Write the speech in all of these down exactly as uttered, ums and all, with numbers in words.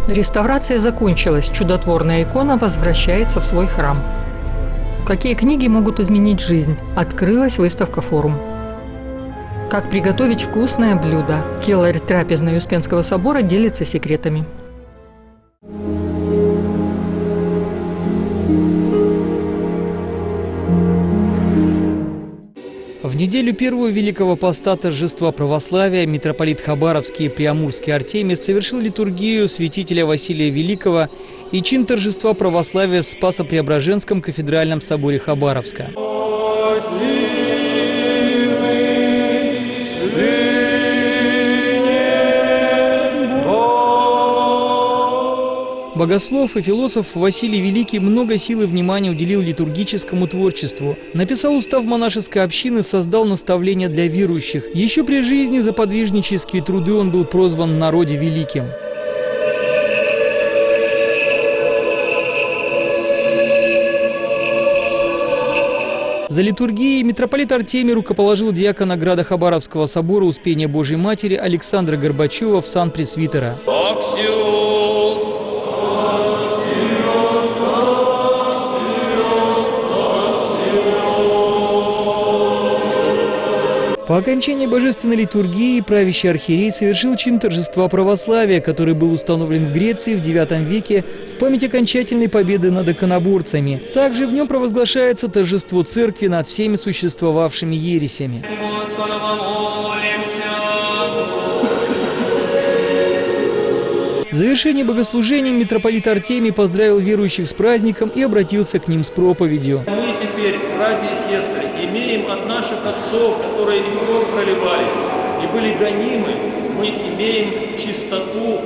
Реставрация закончилась, чудотворная икона возвращается в свой храм. Какие книги могут изменить жизнь? Открылась выставка «Форум». Как приготовить вкусное блюдо? Келарь трапезной Успенского собора делится секретами. В неделю первого Великого Поста торжества православия митрополит Хабаровский и Преамурский Артемий совершил литургию святителя Василия Великого и чин торжества православия в Спасо-Преображенском кафедральном соборе Хабаровска. Богослов и философ Василий Великий много сил и внимания уделил литургическому творчеству. Написал устав монашеской общины, создал наставления для верующих. Еще при жизни за подвижнические труды он был прозван в народе великим. За литургией митрополит Артемий рукоположил диакона Града Хабаровского собора Успения Божией Матери Александра Горбачева в сан пресвитера. По окончании божественной литургии правящий архиерей совершил чин торжества православия, который был установлен в Греции в девятом веке в память окончательной победы над иконоборцами. Также в нем провозглашается торжество церкви над всеми существовавшими ересями. В завершении богослужения митрополит Артемий поздравил верующих с праздником и обратился к ним с проповедью. Мы теперь, братья и сестры, имеем от наших отцов, которые и кровь проливали, и были гонимы, мы имеем чистоту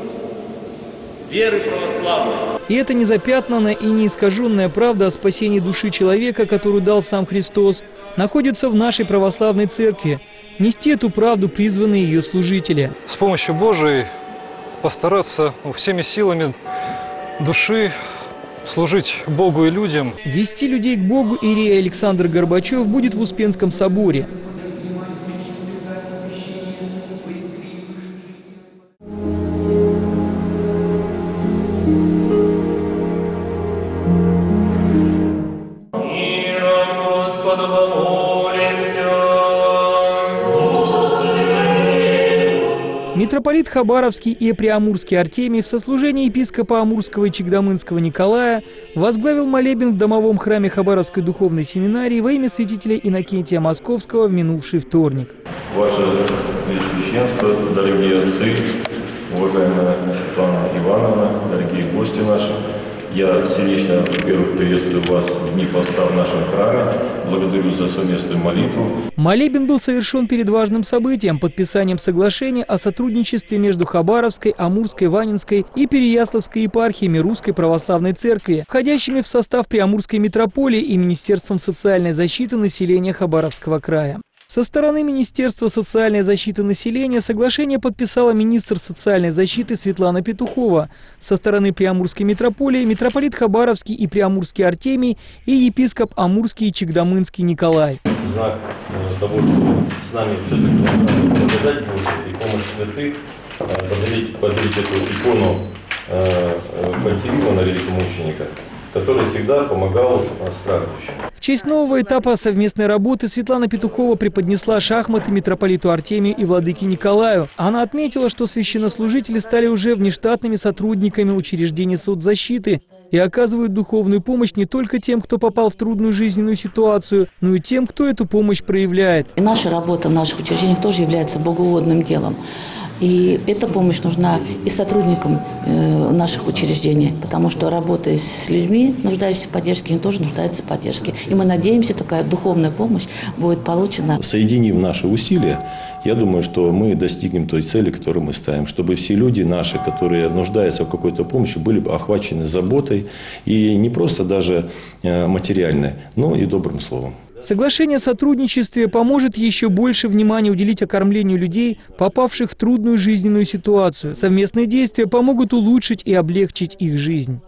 веры православной. И это незапятнанная и неискаженная правда о спасении души человека, которую дал сам Христос, находится в нашей православной церкви. Нести эту правду призваны ее служители. С помощью Божией постараться ну, всеми силами души служить Богу и людям. Вести людей к Богу иерей Александр Горбачев будет в Успенском соборе. Митрополит Хабаровский и Преамурский Артемий в сослужении епископа Амурского и Чагдамынского Николая возглавил молебен в домовом храме Хабаровской духовной семинарии во имя святителя Иннокентия Московского в минувший вторник. Ваше Преосвященство, дорогие отцы, уважаемая Светлана Ивановна, дорогие гости наши, я сердечно, во-первых, приветствую вас в дни поста в нашем храме, благодарю за совместную молитву. Молебен был совершен перед важным событием – подписанием соглашения о сотрудничестве между Хабаровской, Амурской, Ванинской и Переяславской епархиями Русской Православной Церкви, входящими в состав Преамурской митрополии и Министерством социальной защиты населения Хабаровского края. Со стороны Министерства социальной защиты населения соглашение подписала министр социальной защиты Светлана Петухова. Со стороны Преамурской митрополии митрополит Хабаровский и Преамурский Артемий и епископ Амурский и Чагдамынский Николай. Знак того, что с нами все-таки благодать Божия и помощь святых, подарить, подарить эту икону Пантелеимона, великомученика, который всегда помогал страждущим. В честь нового этапа совместной работы Светлана Петухова преподнесла шахматы митрополиту Артемию и владыке Николаю. Она отметила, что священнослужители стали уже внештатными сотрудниками учреждений соцзащиты и оказывают духовную помощь не только тем, кто попал в трудную жизненную ситуацию, но и тем, кто эту помощь проявляет. И наша работа в наших учреждениях тоже является богоугодным делом. И эта помощь нужна и сотрудникам э, наших учреждений, потому что, работая с людьми, нуждающимися в поддержке, они тоже нуждаются в поддержке. И мы надеемся, такая духовная помощь будет получена. Соединив наши усилия, я думаю, что мы достигнем той цели, которую мы ставим, чтобы все люди наши, которые нуждаются в какой-то помощи, были бы охвачены заботой и не просто даже э, материальной, но и добрым словом. Соглашение о сотрудничестве поможет еще больше внимания уделить окормлению людей, попавших в трудную жизненную ситуацию. Совместные действия помогут улучшить и облегчить их жизнь.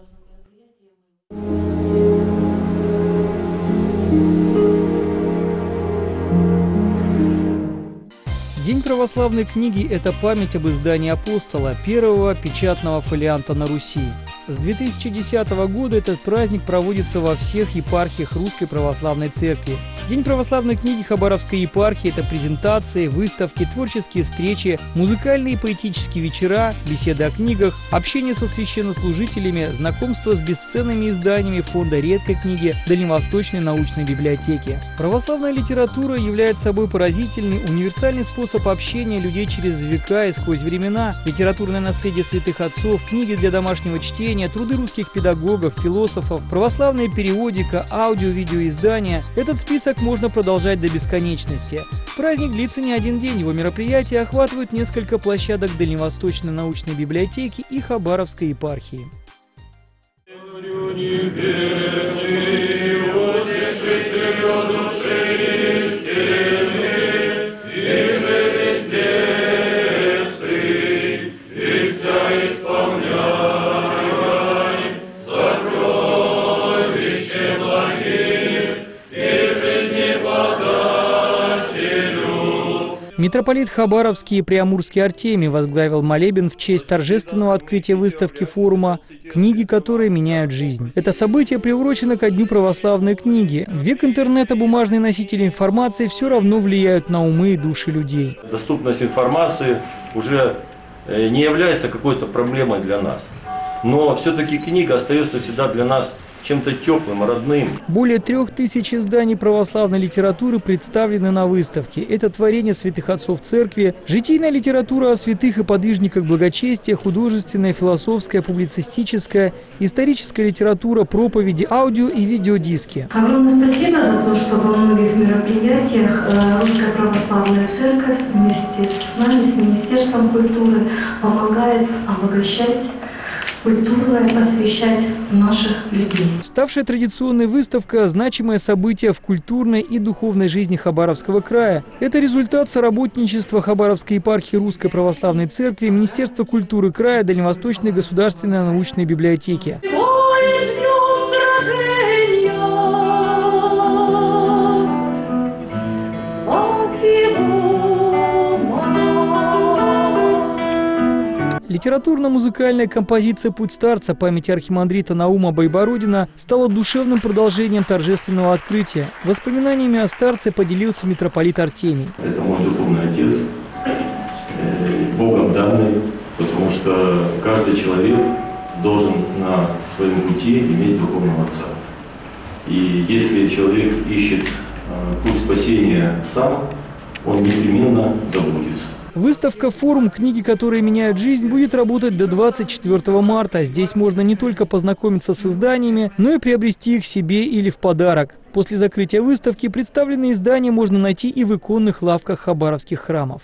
День православной книги – это память об издании «Апостола», первого печатного фолианта на Руси. С две тысячи десятого года этот праздник проводится во всех епархиях Русской Православной Церкви. День православной книги Хабаровской епархии – это презентации, выставки, творческие встречи, музыкальные и поэтические вечера, беседы о книгах, общение со священнослужителями, знакомство с бесценными изданиями фонда редкой книги Дальневосточной научной библиотеки. Православная литература является собой поразительный, универсальный способ общения людей через века и сквозь времена. Литературное наследие святых отцов, книги для домашнего чтения, труды русских педагогов, философов, православная периодика, аудио-видеоиздания. Этот список можно продолжать до бесконечности. Праздник длится не один день, его мероприятия охватывают несколько площадок Дальневосточной научной библиотеки и Хабаровской епархии. Митрополит Хабаровский и Приамурский Артемий возглавил молебен в честь торжественного открытия выставки форума «Книги, которые меняют жизнь». Это событие приурочено ко Дню православной книги. В век интернета бумажные носители информации все равно влияют на умы и души людей. Доступность информации уже не является какой-то проблемой для нас. Но все-таки книга остается всегда для нас чем-то теплым, родным. Более трех тысяч изданий православной литературы представлены на выставке. Это творение святых отцов церкви, житийная литература о святых и подвижниках благочестия, художественная, философская, публицистическая, историческая литература, проповеди, аудио и видеодиски. Огромное спасибо за то, что во многих мероприятиях Русская Православная Церковь вместе с нами, с Министерством культуры, помогает обогащать, культурное просвещать наших людей. Ставшая традиционной выставка – значимое событие в культурной и духовной жизни Хабаровского края. Это результат соработничества Хабаровской епархии Русской Православной Церкви, Министерства культуры края, Дальневосточной государственной научной библиотеки. Литературно-музыкальная композиция «Путь старца» памяти архимандрита Наума Байбородина стала душевным продолжением торжественного открытия. Воспоминаниями о старце поделился митрополит Артемий. Это мой духовный отец, Богом данный, потому что каждый человек должен на своем пути иметь духовного отца. И если человек ищет путь спасения сам, он непременно заблудится. Выставка «Форум. Книги, которые меняют жизнь» будет работать до двадцать четвёртого марта. Здесь можно не только познакомиться с изданиями, но и приобрести их себе или в подарок. После закрытия выставки представленные издания можно найти и в иконных лавках хабаровских храмов.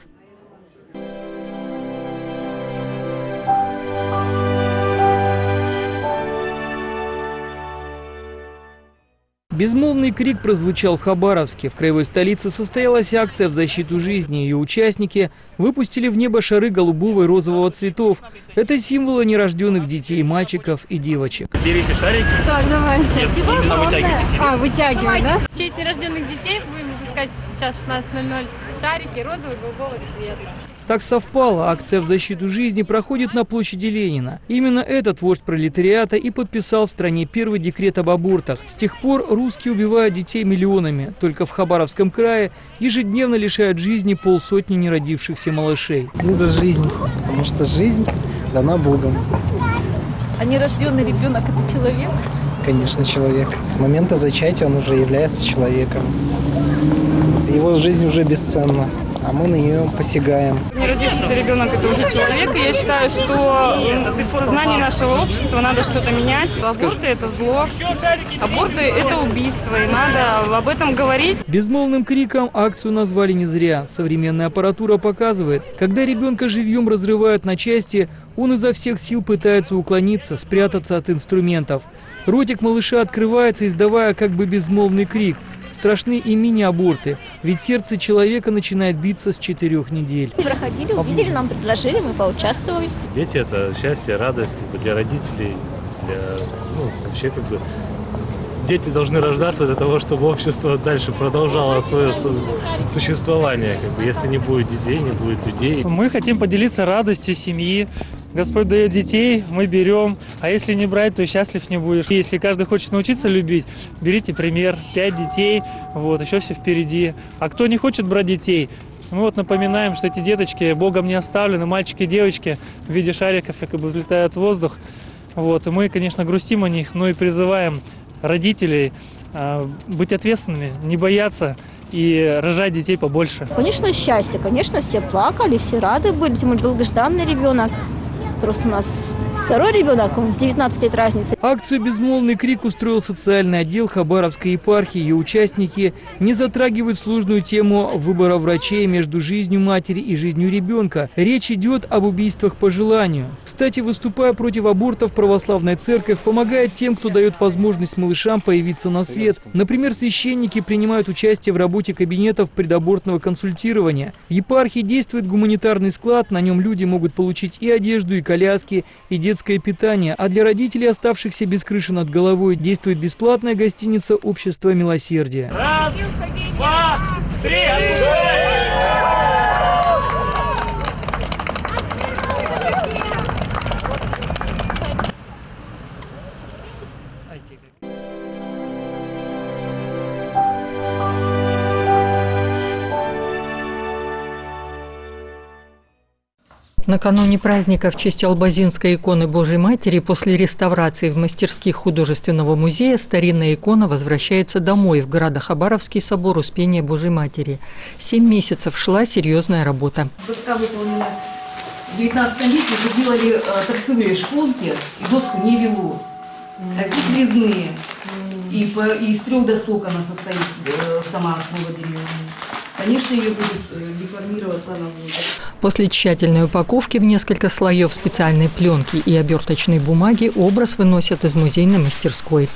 Безмолвный крик прозвучал в Хабаровске. В краевой столице состоялась акция в защиту жизни. Ее участники выпустили в небо шары голубого и розового цветов. Это символы нерожденных детей, мальчиков и девочек. Берите шарики. Так, давайте. Именно вытягивайте себе. А, вытягиваем, да? В честь нерожденных детей будем выпускать сейчас в шестнадцать ноль ноль шарики розового и голубого цвета. Так совпало, акция в защиту жизни проходит на площади Ленина. Именно этот вождь пролетариата и подписал в стране первый декрет об абортах. С тех пор русские убивают детей миллионами. Только в Хабаровском крае ежедневно лишают жизни полсотни неродившихся малышей. Мы за жизнь, потому что жизнь дана Богом. А нерожденный ребенок – это человек? Конечно, человек. С момента зачатия он уже является человеком. Его жизнь уже бесценна, а мы на нее посягаем. Неродившийся ребенок – это уже человек, и я считаю, что в сознании нашего общества надо что-то менять. Аборты – это зло, аборты – это убийство, и надо об этом говорить. Безмолвным криком акцию назвали не зря. Современная аппаратура показывает, когда ребенка живьем разрывают на части, он изо всех сил пытается уклониться, спрятаться от инструментов. Ротик малыша открывается, издавая как бы безмолвный крик. Страшны и мини-аборты, ведь сердце человека начинает биться с четырех недель. Проходили, увидели, нам предложили, мы поучаствовали. Дети – это счастье, радость как бы, для родителей, для, ну, вообще как бы дети должны рождаться для того, чтобы общество дальше продолжало свое существование. Как бы, если не будет детей, не будет людей. Мы хотим поделиться радостью семьи. Господь дает детей, мы берем. А если не брать, то счастлив не будешь. Если каждый хочет научиться любить, берите пример. Пять детей, вот, еще все впереди. А кто не хочет брать детей, мы вот напоминаем, что эти деточки Богом не оставлены, мальчики и девочки в виде шариков якобы взлетают в воздух. Вот, и мы, конечно, грустим о них, но и призываем родителей э, быть ответственными, не бояться и рожать детей побольше. Конечно, счастье. Конечно, все плакали, все рады были. Тем более долгожданный ребенок. Просто у нас второй ребенок, девятнадцать лет разницы. Акцию «Безмолвный крик» устроил социальный отдел Хабаровской епархии. Ее участники не затрагивают сложную тему выбора врачей между жизнью матери и жизнью ребенка. Речь идет об убийствах по желанию. Кстати, выступая против абортов, православная церковь помогает тем, кто дает возможность малышам появиться на свет. Например, священники принимают участие в работе кабинетов предабортного консультирования. В епархии действует гуманитарный склад, на нем люди могут получить и одежду, и коляски, и детское питание. А для родителей, оставшихся без крыши над головой, действует бесплатная гостиница «Общество милосердия». Раз, два, три! Накануне праздника в честь Албазинской иконы Божьей Матери после реставрации в мастерских художественного музея старинная икона возвращается домой в градо-Хабаровский собор Успения Божьей Матери. Семь месяцев шла серьезная работа. Доска выполнена в девятнадцатом веке, уже делали э, торцевые шконки, и доску не вело. А здесь резные. И, по, и из трех досок она состоит, э, сама основа деревянная. Конечно, ее будет э, деформироваться, она будет. После тщательной упаковки в несколько слоев специальной пленки и оберточной бумаги образ выносят из музейной мастерской.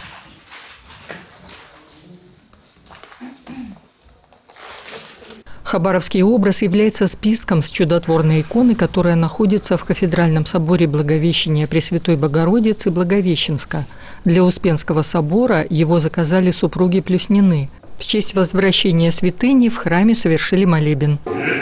Хабаровский образ является списком с чудотворной иконы, которая находится в кафедральном соборе Благовещения Пресвятой Богородицы Благовещенска. Для Успенского собора его заказали супруги Плюснины. В честь возвращения святыни в храме совершили молебен.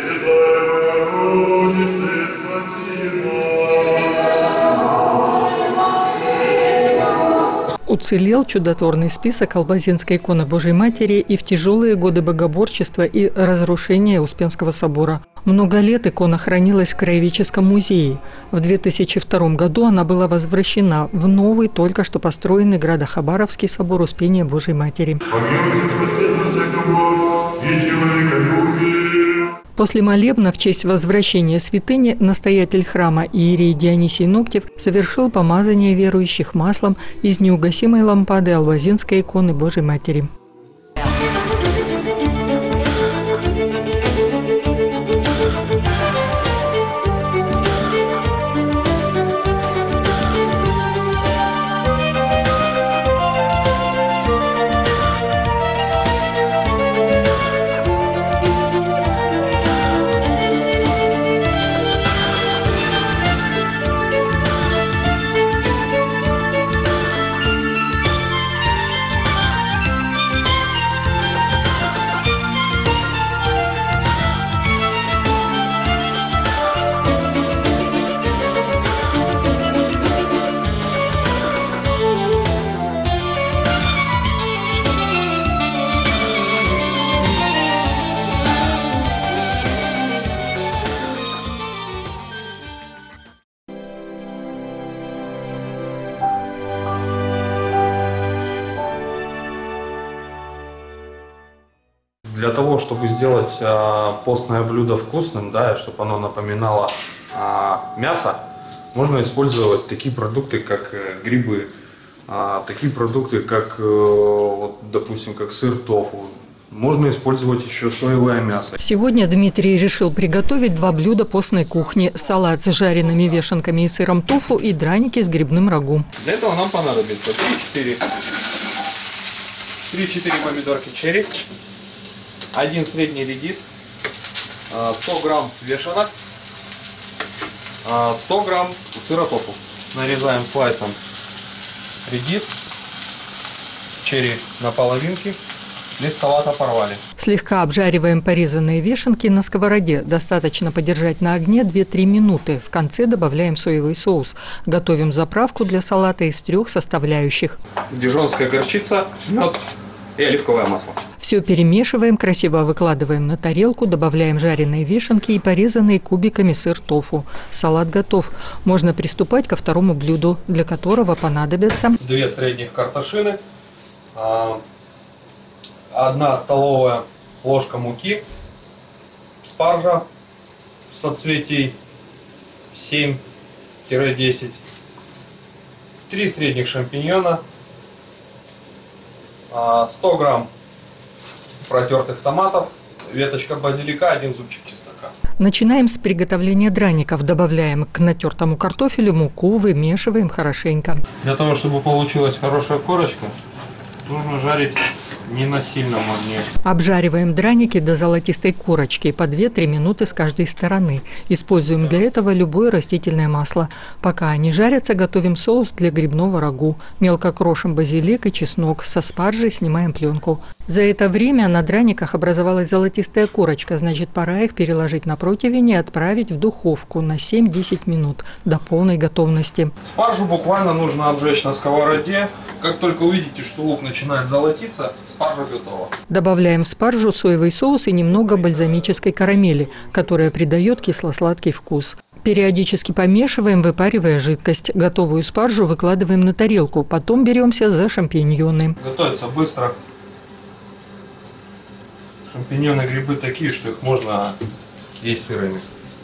Уцелел чудотворный список Албазинской иконы Божьей Матери и в тяжелые годы богоборчества и разрушения Успенского собора. Много лет икона хранилась в Краеведческом музее. В две тысячи втором году она была возвращена в новый, только что построенный градо-Хабаровский собор Успения Божьей Матери. После молебна в честь возвращения святыни настоятель храма иерей Дионисий Ноктев совершил помазание верующих маслом из неугасимой лампады Албазинской иконы Божьей Матери. Для того, чтобы сделать а, постное блюдо вкусным, да, чтобы оно напоминало а, мясо, можно использовать такие продукты, как э, грибы, а, такие продукты, как, э, вот, допустим, как сыр тофу. Можно использовать еще соевое мясо. Сегодня Дмитрий решил приготовить два блюда постной кухни: салат с жареными вешенками и сыром тофу и драники с грибным рагу. Для этого нам понадобится три-четыре помидорки черри, один средний редис, сто грамм вешенок, сто грамм сыра тофу. Нарезаем слайсом редис, черри на половинки. Лист салата порвали. Слегка обжариваем порезанные вишенки на сковороде. Достаточно подержать на огне две-три минуты. В конце добавляем соевый соус. Готовим заправку для салата из трех составляющих. Дижонская горчица, мед и оливковое масло. Все перемешиваем, красиво выкладываем на тарелку, добавляем жареные вишенки и порезанные кубиками сыр тофу. Салат готов. Можно приступать ко второму блюду, для которого понадобятся две средних картошины, одна столовая ложка муки, спаржа соцветий семь-десять, три средних шампиньона, сто грамм протертых томатов, веточка базилика, один зубчик чеснока. Начинаем с приготовления драников. Добавляем к натертому картофелю муку, вымешиваем хорошенько. Для того, чтобы получилась хорошая корочка, нужно жарить не на сильном огне. Обжариваем драники до золотистой корочки по две-три минуты с каждой стороны. Используем для этого любое растительное масло. Пока они жарятся, готовим соус для грибного рагу. Мелко крошим базилик и чеснок. Со спаржей снимаем пленку. За это время на драниках образовалась золотистая корочка, значит, пора их переложить на противень и отправить в духовку на семь-десять минут до полной готовности. Спаржу буквально нужно обжечь на сковороде. Как только увидите, что лук начинает золотиться, спаржа готова. Добавляем в спаржу соевый соус и немного бальзамической карамели, которая придает кисло-сладкий вкус. Периодически помешиваем, выпаривая жидкость. Готовую спаржу выкладываем на тарелку, потом беремся за шампиньоны. Готовится быстро. Шампиньоны, грибы такие, что их можно есть сырыми.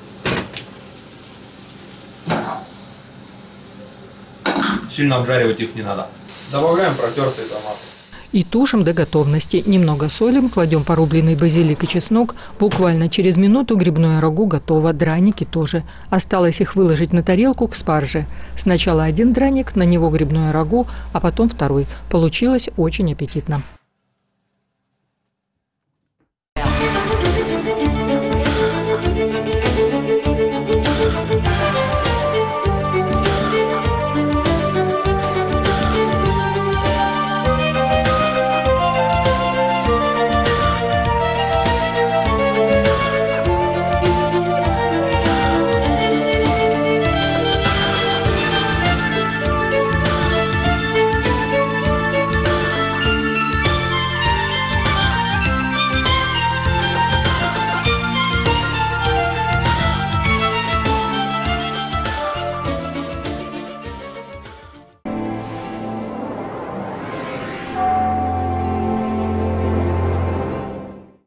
Сильно обжаривать их не надо. Добавляем протертые томаты. И тушим до готовности. Немного солим, кладем порубленный базилик и чеснок. Буквально через минуту грибное рагу готово, драники тоже. Осталось их выложить на тарелку к спарже. Сначала один драник, на него грибное рагу, а потом второй. Получилось очень аппетитно.